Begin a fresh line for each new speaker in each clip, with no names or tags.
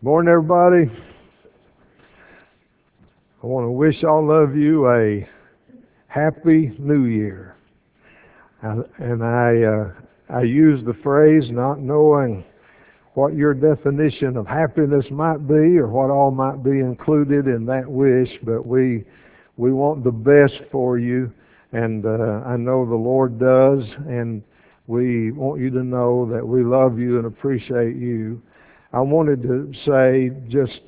Morning, everybody. I want to wish all of you a happy New Year. I use the phrase not knowing what your definition of happiness might be or what all might be included in that wish, but we want the best for you, and I know the Lord does, and we want you to know that we love you and appreciate you. I wanted to say just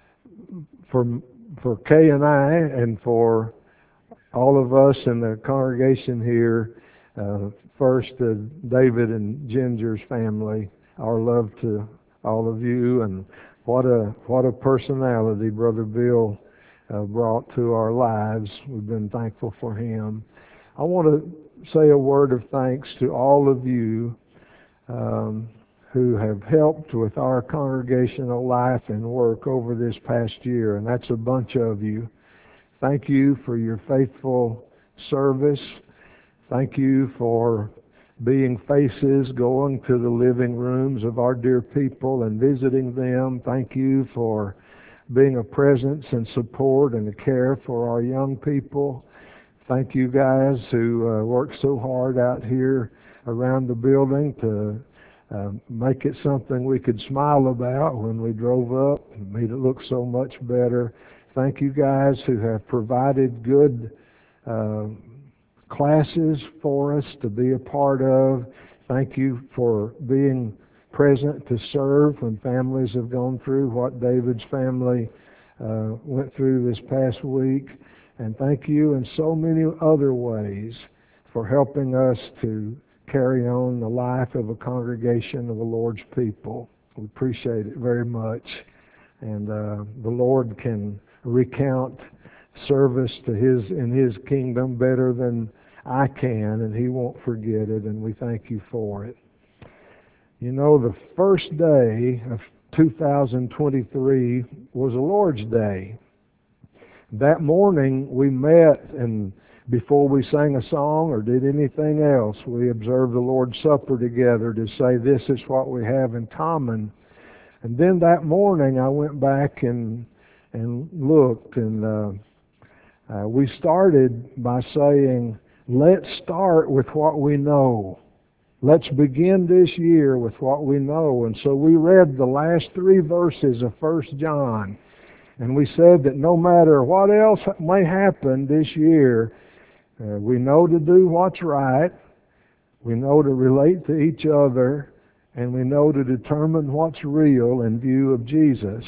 for for Kay and I, and for all of us in the congregation here, first to David and Ginger's family, our love to all of you, and what a personality Brother Bill brought to our lives. We've been thankful for him. I want to say a word of thanks to all of you um, who have helped with our congregational life and work over this past year, and that's a bunch of you. Thank you for your faithful service. Thank you for being faces, going to the living rooms of our dear people and visiting them. Thank you for being a presence and support and a care for our young people. Thank you guys who work so hard out here around the building to make it something we could smile about when we drove up and made it look so much better. Thank you guys who have provided good uh, classes for us to be a part of. Thank you for being present to serve when families have gone through what David's family went through this past week. And thank you in so many other ways for helping us to carry on the life of a congregation of the Lord's people. We appreciate it very much. And the Lord can recount service to in His kingdom better than I can, and He won't forget it, and we thank you for it. You know, the first day of 2023 was a Lord's Day. That morning we met, and before we sang a song or did anything else, we observed the Lord's Supper together to say this is what we have in common. And then that morning I went back and looked, and we started by saying, let's start with what we know. Let's begin this year with what we know. And so we read the last 3 verses of 1 John. And we said that no matter what else may happen this year, we know to do what's right, we know to relate to each other, and we know to determine what's real in view of Jesus.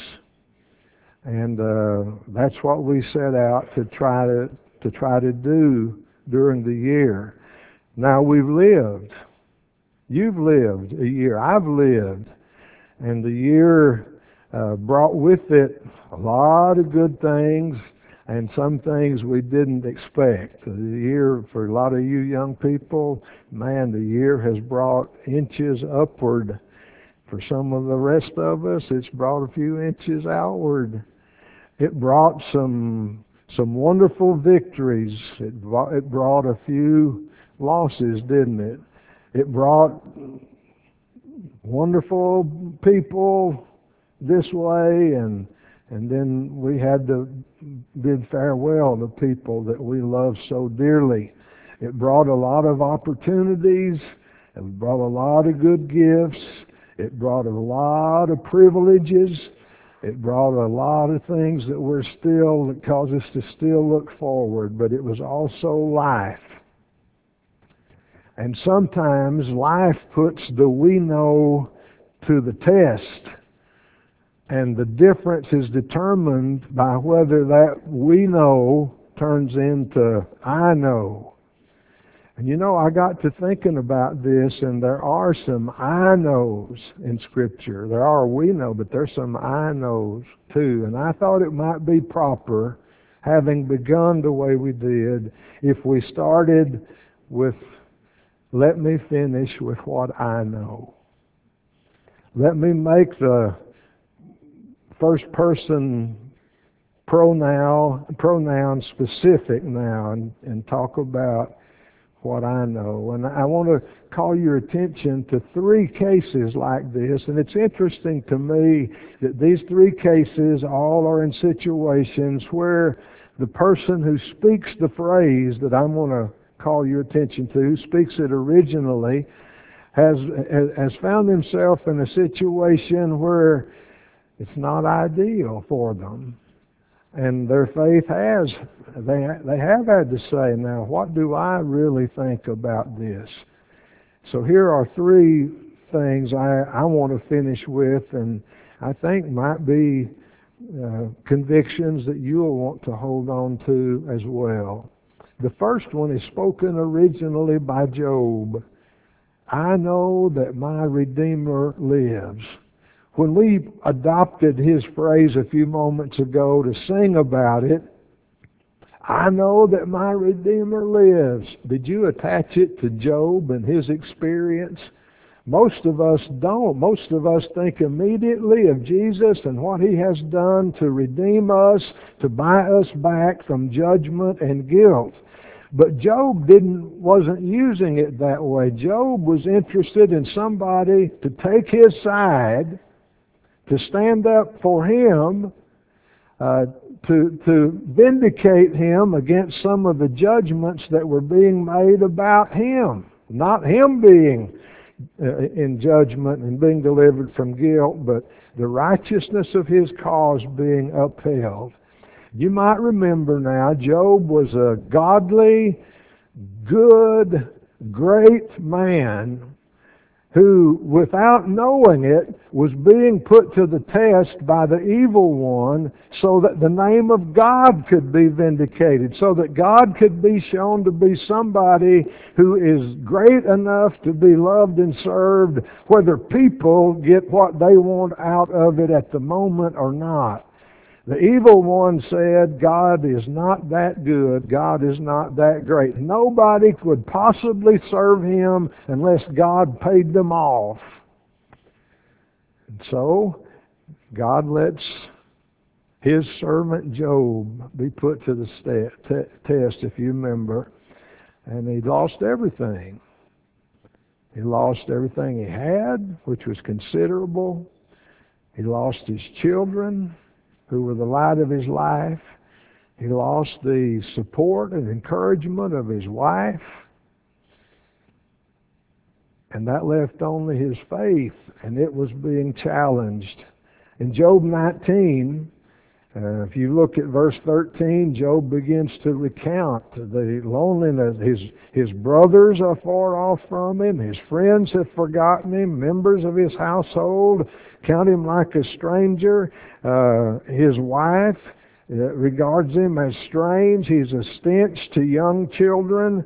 And that's what we set out to try to do during the year. Now we've lived. You've lived a year. I've lived. And the year brought with it a lot of good things and some things we didn't expect. The year, for a lot of you young people, man, the year has brought inches upward. For some of the rest of us, it's brought a few inches outward. It brought some wonderful victories. It brought a few losses, didn't it? It brought wonderful people this way, and then we had to bid farewell to people that we love so dearly. It brought a lot of opportunities. It brought a lot of good gifts. It brought a lot of privileges. It brought a lot of things that cause us to still look forward, but it was also life. And sometimes life puts the we know to the test. And the difference is determined by whether that we know turns into I know. And you know, I got to thinking about this, and there are some I knows in Scripture. There are we know, but there's some I knows too. And I thought it might be proper, having begun the way we did, if we started with, let me finish with what I know. Let me make the first person pronoun specific now and talk about what I know. And I want to call your attention to 3 cases like this. And it's interesting to me that these 3 cases all are in situations where the person who speaks the phrase that I'm going to call your attention to, who speaks it originally, has found himself in a situation where it's not ideal for them. And their faith they have had to say, now, what do I really think about this? So here are 3 things I want to finish with, and I think might be convictions that you'll want to hold on to as well. The first one is spoken originally by Job. I know that my Redeemer lives. When we adopted his phrase a few moments ago to sing about it, I know that my Redeemer lives. Did you attach it to Job and his experience? Most of us don't. Most of us think immediately of Jesus and what he has done to redeem us, to buy us back from judgment and guilt. But Job wasn't using it that way. Job was interested in somebody to take his side, to stand up for him, to vindicate him against some of the judgments that were being made about him. Not him being in judgment and being delivered from guilt, but the righteousness of his cause being upheld. You might remember now, Job was a godly, good, great man who, without knowing it, was being put to the test by the evil one so that the name of God could be vindicated, so that God could be shown to be somebody who is great enough to be loved and served, whether people get what they want out of it at the moment or not. The evil one said, God is not that good. God is not that great. Nobody could possibly serve him unless God paid them off. And so, God lets his servant Job be put to the test, if you remember. And he lost everything. He lost everything he had, which was considerable. He lost his children, who were the light of his life. He lost the support and encouragement of his wife. And that left only his faith, and it was being challenged. In Job 19, if you look at verse 13, Job begins to recount the loneliness. His brothers are far off from him. His friends have forgotten him. Members of his household count him like a stranger. His wife regards him as strange. He's a stench to young children.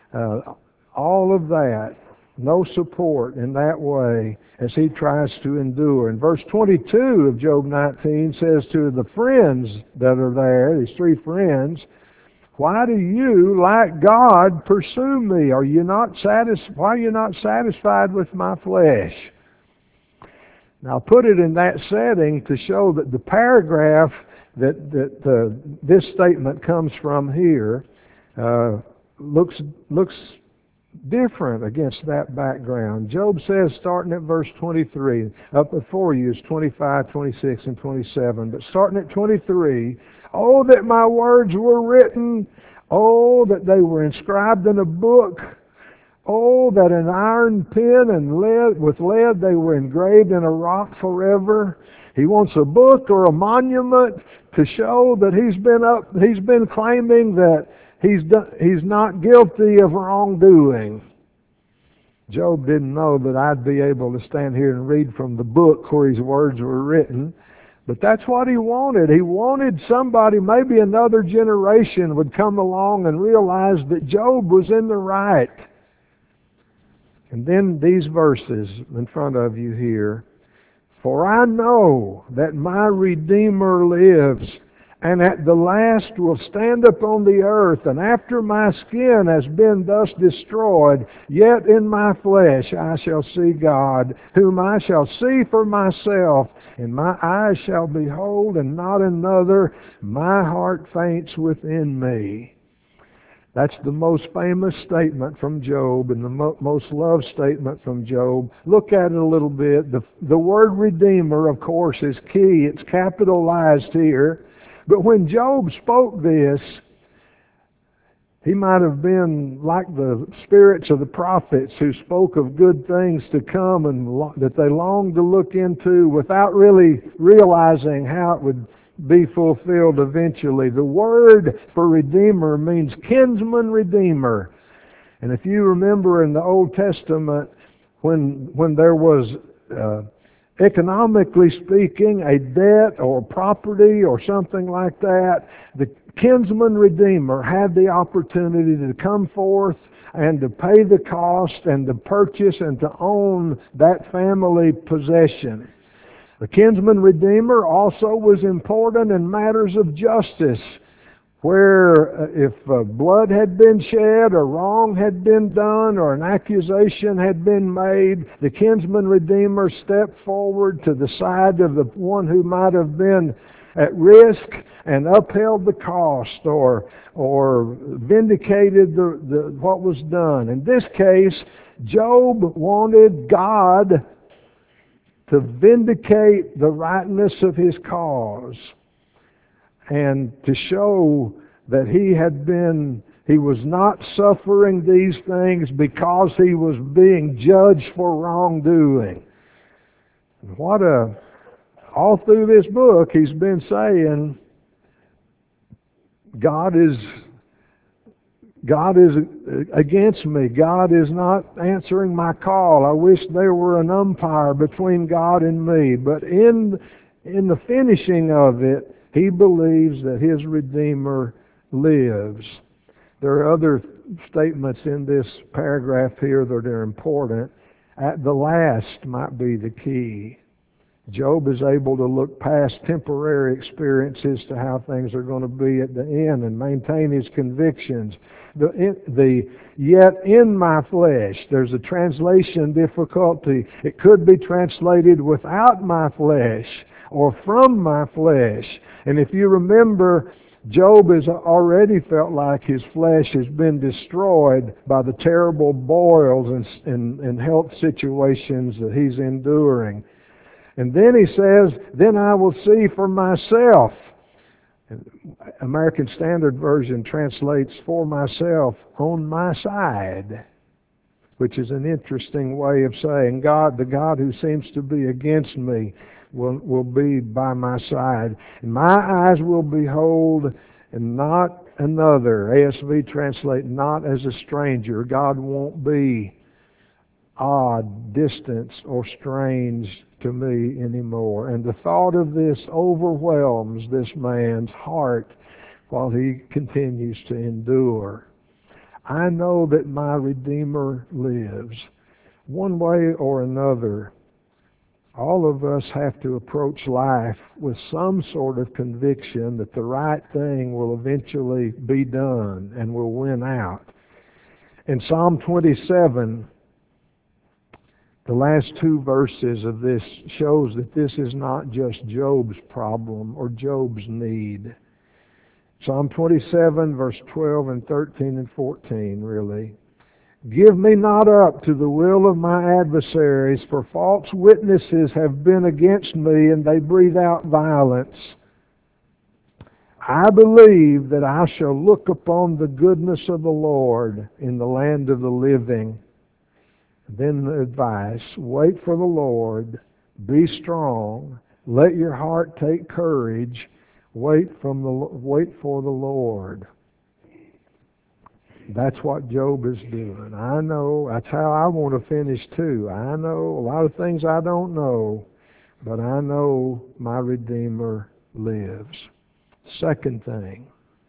All of that. No support in that way as he tries to endure. And verse 22 of Job 19 says to the friends that are there, these 3 friends, why do you, like God, pursue me? Why are you not satisfied with my flesh? Now, I'll put it in that setting to show that the paragraph that this statement comes from here looks different against that background. Job says, starting at verse 23, up before you is 25, 26, and 27, but starting at 23, oh, that my words were written, oh, that they were inscribed in a book, oh, that an iron pen and with lead they were engraved in a rock forever. He wants a book or a monument to show that he's been claiming that he's not guilty of wrongdoing. Job didn't know that I'd be able to stand here and read from the book where his words were written. But that's what he wanted. He wanted somebody, maybe another generation would come along and realize that Job was in the right. And then these verses in front of you here. For I know that my Redeemer lives, and at the last will stand upon the earth, and after my skin has been thus destroyed, yet in my flesh I shall see God, whom I shall see for myself, and my eyes shall behold, and not another. My heart faints within me. That's the most famous statement from Job and the most loved statement from Job. Look at it a little bit. The word Redeemer, of course, is key. It's capitalized here. But when Job spoke this, he might have been like the spirits of the prophets who spoke of good things to come and that they longed to look into without really realizing how it would be fulfilled eventually. The word for Redeemer means kinsman redeemer. And if you remember in the Old Testament, when there was, economically speaking, a debt or property or something like that, the kinsman redeemer had the opportunity to come forth and to pay the cost and to purchase and to own that family possession. The kinsman redeemer also was important in matters of justice, where if blood had been shed or wrong had been done or an accusation had been made, the kinsman redeemer stepped forward to the side of the one who might have been at risk and upheld the cost or vindicated what was done. In this case, Job wanted God to vindicate the rightness of his cause and to show that he was not suffering these things because he was being judged for wrongdoing. All through this book, he's been saying, God is against me. God is not answering my call. I wish there were an umpire between God and me. But in the finishing of it, he believes that his Redeemer lives. There are other statements in this paragraph here that are important. At the last might be the key. Job is able to look past temporary experiences to how things are going to be at the end and maintain his convictions. Yet in my flesh, there's a translation difficulty. It could be translated without my flesh or from my flesh. And if you remember, Job has already felt like his flesh has been destroyed by the terrible boils and health situations that he's enduring. And then he says, then I will see for myself. American Standard Version translates for myself on my side, which is an interesting way of saying God, the God who seems to be against me, will be by my side. And my eyes will behold and not another. ASV translate not as a stranger. God won't be odd, distant, or strange to me anymore. And the thought of this overwhelms this man's heart while he continues to endure. I know that my Redeemer lives. One way or another, all of us have to approach life with some sort of conviction that the right thing will eventually be done and will win out. In Psalm 27, the last two verses of this shows that this is not just Job's problem or Job's need. Psalm 27, verse 12 and 13 and 14, really. Give me not up to the will of my adversaries, for false witnesses have been against me, and they breathe out violence. I believe that I shall look upon the goodness of the Lord in the land of the living. Then the advice, wait for the Lord, be strong, let your heart take courage, wait for the Lord. That's what Job is doing. I know, that's how I want to finish too. I know a lot of things I don't know, but I know my Redeemer lives. Second thing,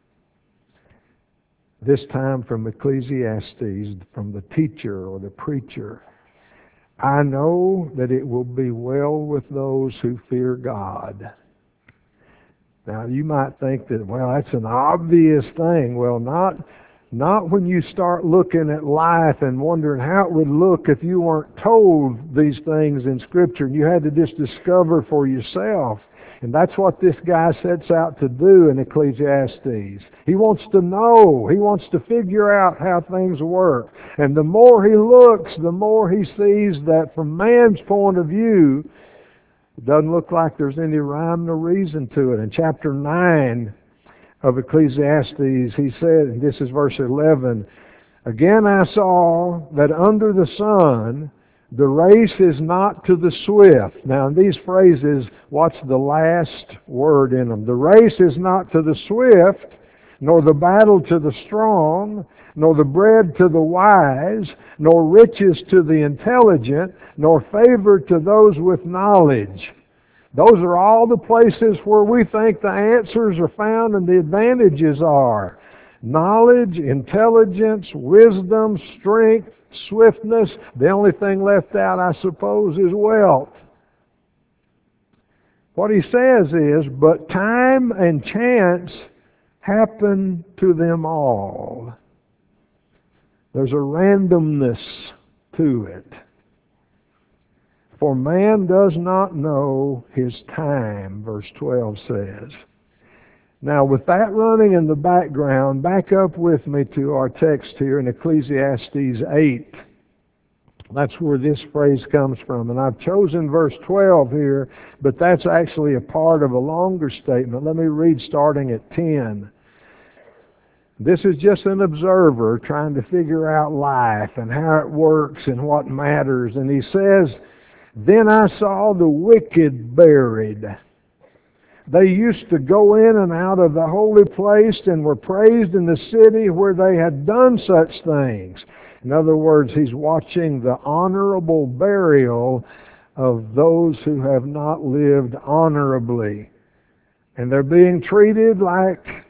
this time from Ecclesiastes, from the teacher or the preacher. I know that it will be well with those who fear God. Now you might think that, well, that's an obvious thing. Well, not when you start looking at life and wondering how it would look if you weren't told these things in Scripture and you had to just discover for yourself. And that's what this guy sets out to do in Ecclesiastes. He wants to know. He wants to figure out how things work. And the more he looks, the more he sees that from man's point of view, it doesn't look like there's any rhyme or reason to it. In chapter 9 of Ecclesiastes, he said, and this is verse 11, "Again I saw that under the sun the race is not to the swift." Now in these phrases, what's the last word in them? The race is not to the swift, nor the battle to the strong, nor the bread to the wise, nor riches to the intelligent, nor favor to those with knowledge. Those are all the places where we think the answers are found and the advantages are. Knowledge, intelligence, wisdom, strength, swiftness. The only thing left out, I suppose, is wealth. What he says is, but time and chance happen to them all. There's a randomness to it. For man does not know his time, verse 12 says. Now, with that running in the background, back up with me to our text here in Ecclesiastes 8. That's where this phrase comes from. And I've chosen verse 12 here, but that's actually a part of a longer statement. Let me read starting at 10. This is just an observer trying to figure out life and how it works and what matters. And he says, "Then I saw the wicked buried. They used to go in and out of the holy place and were praised in the city where they had done such things." In other words, he's watching the honorable burial of those who have not lived honorably. And they're being treated like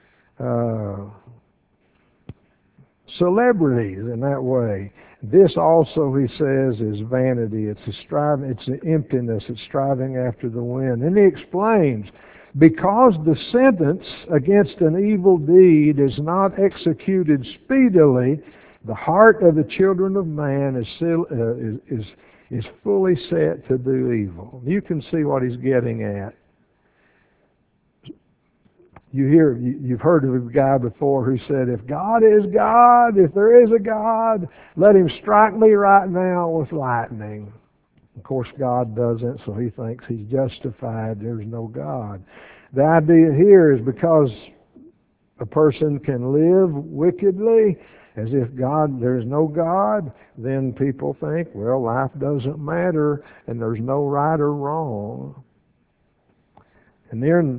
celebrities in that way. This also, he says, is vanity. It's a striving, it's an emptiness. It's striving after the wind. And he explains, because the sentence against an evil deed is not executed speedily, the heart of the children of man is fully set to do evil. You can see what he's getting at. You've heard of a guy before who said, if God is God, if there is a God, let him strike me right now with lightning. Of course, God doesn't, so he thinks he's justified. There's no God. The idea here is because a person can live wickedly, as if there's no God, then people think, well, life doesn't matter, and there's no right or wrong. And then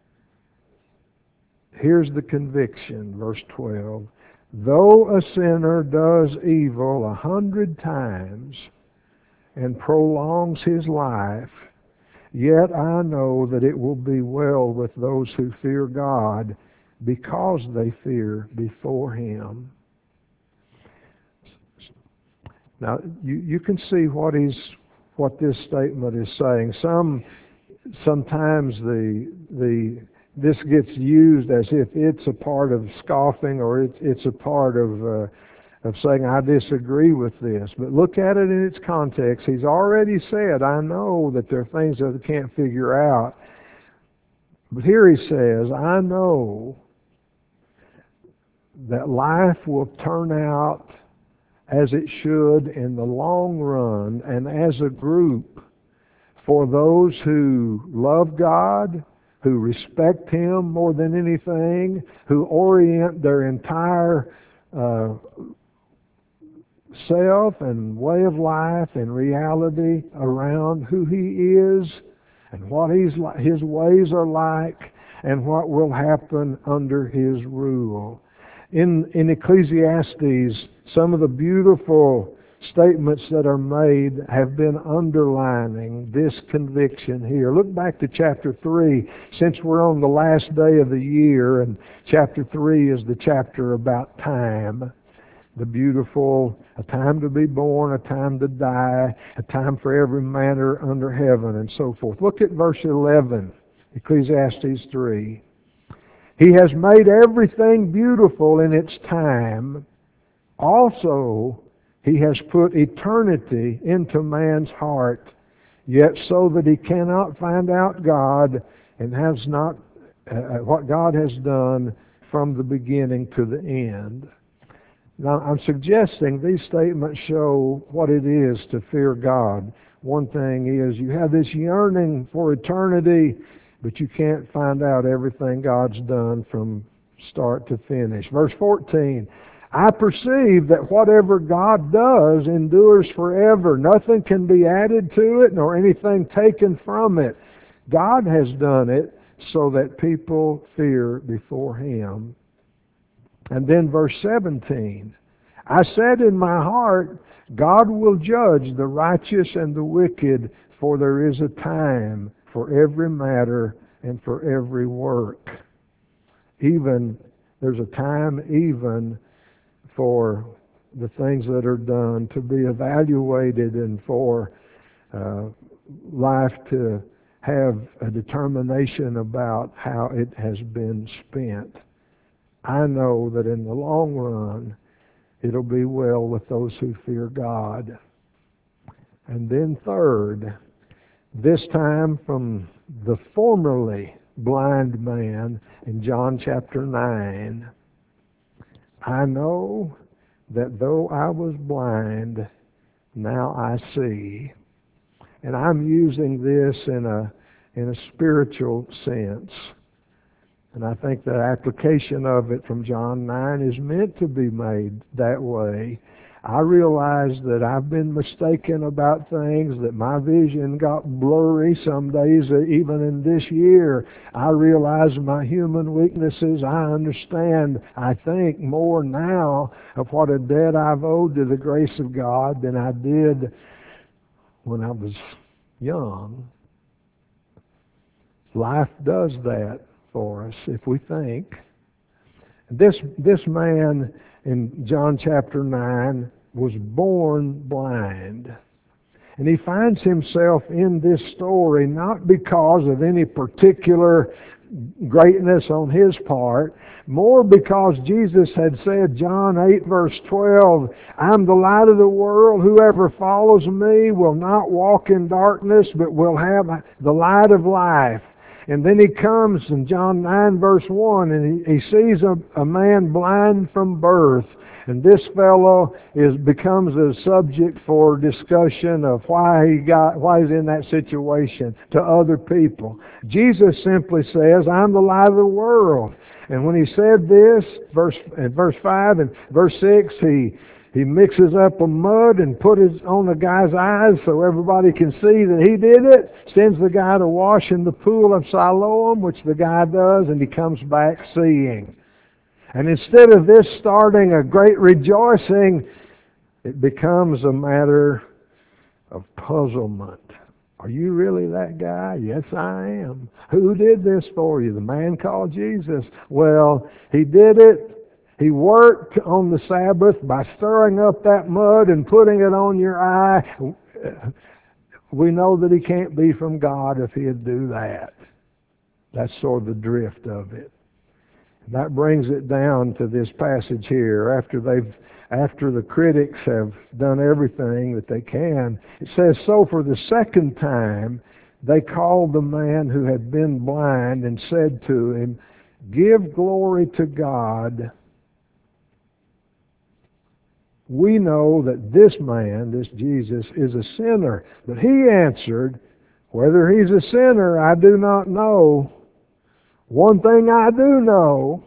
here's the conviction, verse 12. Though a sinner does evil 100 times and prolongs his life, yet I know that it will be well with those who fear God, because they fear before him. Now, you can see what this statement is saying. Sometimes this gets used as if it's a part of scoffing, or it's a part of saying, I disagree with this. But look at it in its context. He's already said, I know that there are things that I can't figure out. But here he says, I know that life will turn out as it should in the long run, and as a group, for those who love God, who respect him more than anything, who orient their entire self and way of life and reality around who he is and what his ways are like and what will happen under his rule. In Ecclesiastes, some of the beautiful statements that are made have been underlining this conviction here. Look back to chapter 3, since we're on the last day of the year, and chapter 3 is the chapter about time. The beautiful, a time to be born, a time to die, a time for every matter under heaven, and so forth. Look at verse 11, Ecclesiastes 3. He has made everything beautiful in its time. Also, he has put eternity into man's heart, yet so that he cannot find out God and has not what God has done from the beginning to the end. Now, I'm suggesting these statements show what it is to fear God. One thing is you have this yearning for eternity, but you can't find out everything God's done from start to finish. Verse 14, I perceive that whatever God does endures forever. Nothing can be added to it, nor anything taken from it. God has done it so that people fear before Him. And then verse 17, I said in my heart, God will judge the righteous and the wicked, for there is a time for every matter and for every work. There's a time even for the things that are done to be evaluated and for life to have a determination about how it has been spent. I know that in the long run, it'll be well with those who fear God. And then third, this time from the formerly blind man in John chapter 9, I know that though I was blind, now I see. And I'm using this in a spiritual sense. And I think the application of it from John 9 is meant to be made that way. I realize that I've been mistaken about things, that my vision got blurry some days, even in this year. I realize my human weaknesses. I understand, I think, more now of what a debt I've owed to the grace of God than I did when I was young. Life does that for us if we think. This man in John chapter 9 was born blind. And he finds himself in this story not because of any particular greatness on his part, more because Jesus had said, John 8 verse 12, I'm the light of the world. Whoever follows me will not walk in darkness, but will have the light of life. And then he comes in John 9 verse 1 and he sees a man blind from birth. And this fellow becomes a subject for discussion of why he's in that situation to other people. Jesus simply says, I'm the light of the world. And when he said this, in verse 5 and verse 6, he mixes up a mud and put it on the guy's eyes so everybody can see that he did it, sends the guy to wash in the pool of Siloam, which the guy does, and he comes back seeing. And instead of this starting a great rejoicing, it becomes a matter of puzzlement. Are you really that guy? Yes, I am. Who did this for you? The man called Jesus. Well, he did it. He worked on the Sabbath by stirring up that mud and putting it on your eye. We know that he can't be from God if he'd do that. That's sort of the drift of it. That brings it down to this passage here. After the critics have done everything that they can, it says, so for the second time they called the man who had been blind and said to him, give glory to God. We know that this man, this Jesus, is a sinner. But he answered, whether he's a sinner, I do not know. One thing I do know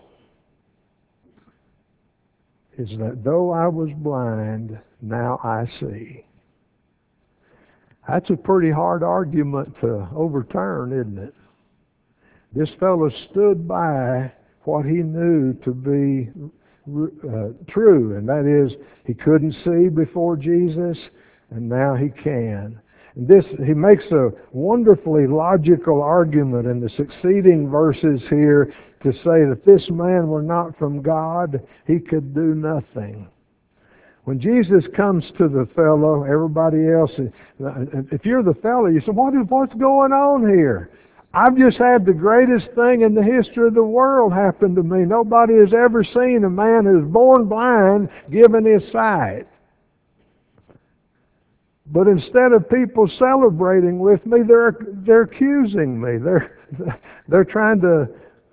is that though I was blind, now I see. That's a pretty hard argument to overturn, isn't it? This fellow stood by what he knew to be true, and that is he couldn't see before Jesus, and now he can. He makes a wonderfully logical argument in the succeeding verses here to say that this man were not from God, he could do nothing. When Jesus comes to the fellow, everybody else, if you're the fellow, you say, what's going on here? I've just had the greatest thing in the history of the world happen to me. Nobody has ever seen a man who's born blind given his sight. But instead of people celebrating with me, they're accusing me. They're trying to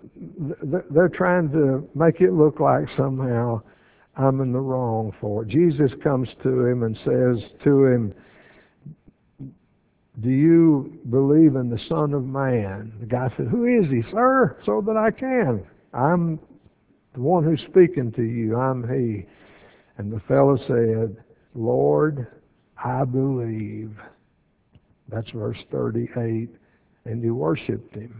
make it look like somehow I'm in the wrong for it. Jesus comes to him and says to him, "Do you believe in the Son of Man?" The guy said, "Who is he, sir? So that I can. I'm the one who's speaking to you. I'm he." And the fellow said, "Lord, I believe." That's verse 38. And he worshiped him.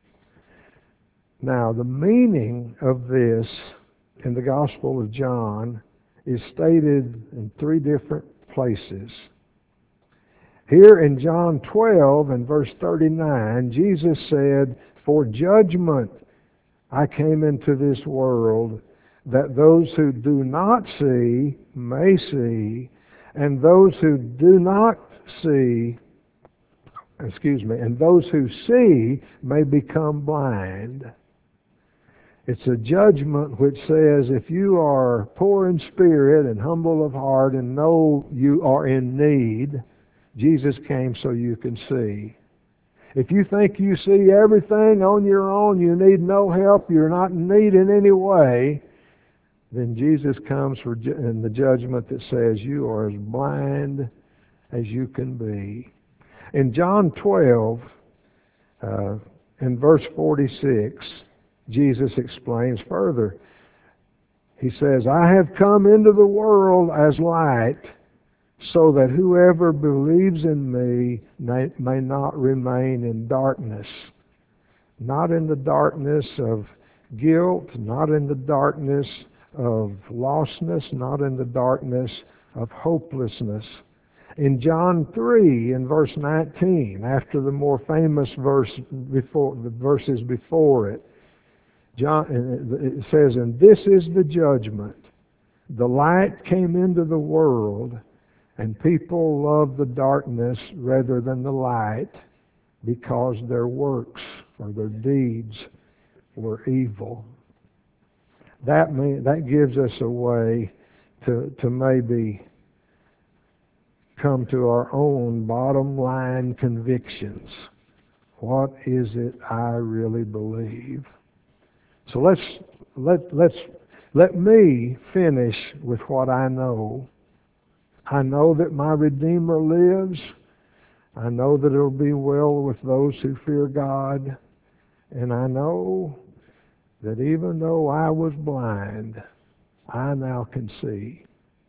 Now, the meaning of this in the Gospel of John is stated in 3 different places. Here in John 12 and verse 39, Jesus said, "For judgment I came into this world, that those who do not see may see, and those who do not see, and those who see may become blind." It's a judgment which says if you are poor in spirit and humble of heart and know you are in need, Jesus came so you can see. If you think you see everything on your own, you need no help, you're not in need in any way, then Jesus comes in the judgment that says you are as blind as you can be. In John 12, in verse 46, Jesus explains further. He says, "I have come into the world as light, so that whoever believes in me may not remain in darkness." Not in the darkness of guilt, not in the darkness of lostness, not in the darkness of hopelessness. In John 3, in verse 19, after the more famous verse before, the verses before it, it says, "And this is the judgment. The light came into the world, and people loved the darkness rather than the light, because their works or their deeds were evil." That gives us a way to maybe come to our own bottom line convictions. What is it I really believe? So let me finish with what I know. I know that my Redeemer lives. I know that it'll be well with those who fear God. And I know that even though I was blind, I now can see.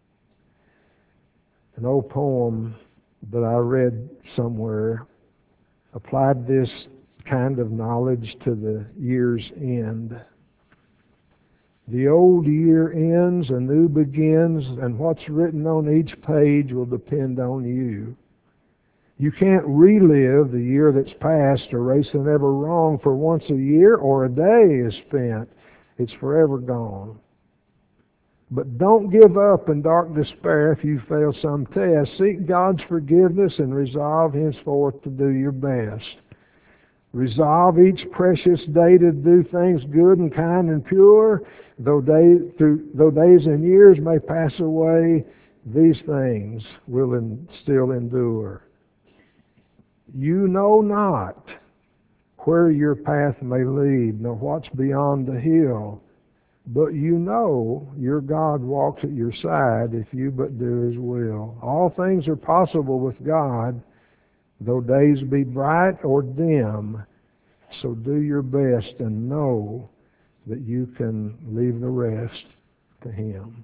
An old poem that I read somewhere applied this kind of knowledge to the year's end. The old year ends, a new begins, and what's written on each page will depend on you. You can't relive the year that's past, erasing every wrong, for once a year or a day is spent, it's forever gone. But don't give up in dark despair if you fail some test. Seek God's forgiveness and resolve henceforth to do your best. Resolve each precious day to do things good and kind and pure. Though days and years may pass away, these things will still endure. You know not where your path may lead, nor what's beyond the hill. But you know your God walks at your side if you but do His will. All things are possible with God, though days be bright or dim. So do your best and know that you can leave the rest to Him.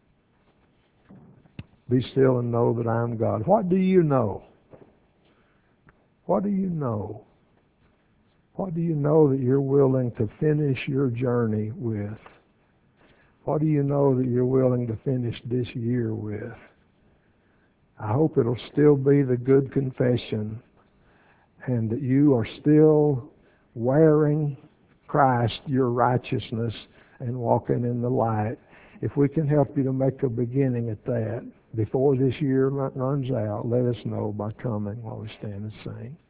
Be still and know that I am God. What do you know? What do you know? What do you know that you're willing to finish your journey with? What do you know that you're willing to finish this year with? I hope it'll still be the good confession, and that you are still wearing Christ, your righteousness, and walking in the light. If we can help you to make a beginning at that before this year runs out, let us know by coming while we stand and sing.